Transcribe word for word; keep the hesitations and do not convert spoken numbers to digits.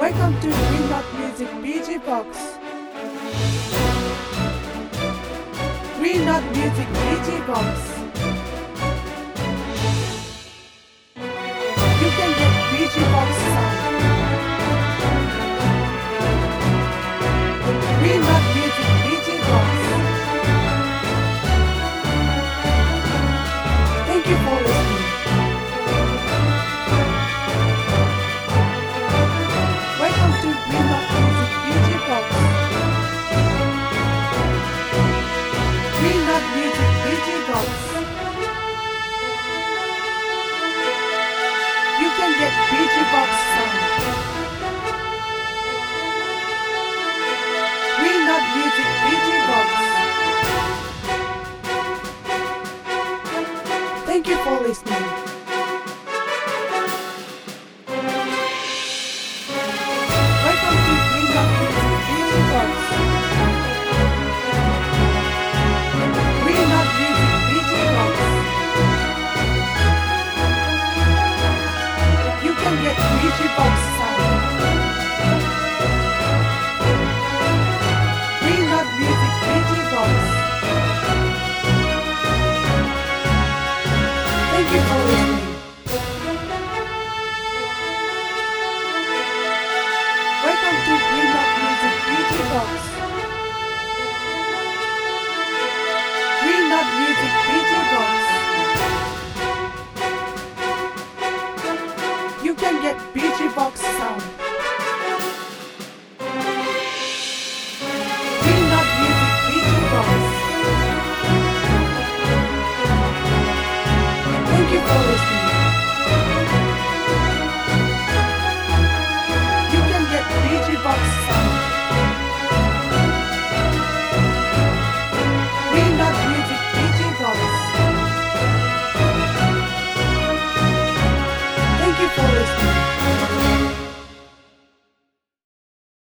Welcome to Green Dot Music B G Box. Green Dot Music B G Box. You can get B G Box sound. Green Dot Music B G Box. Thank you for listening. Welcome to Green Dot Music B G Box. Green Dot Music B G Box. You can get B G Box sound. Green Dot Music B G Box. Thank you for listening. Welcome to Green Dot Music B G Box. Green Dot Music B G Box. You can get B G Box sound. Green Dot Music B G Box. Thank you for listening. Welcome to Green Dot Music B G Box. Green Dot Music B G Box. You can get B G Box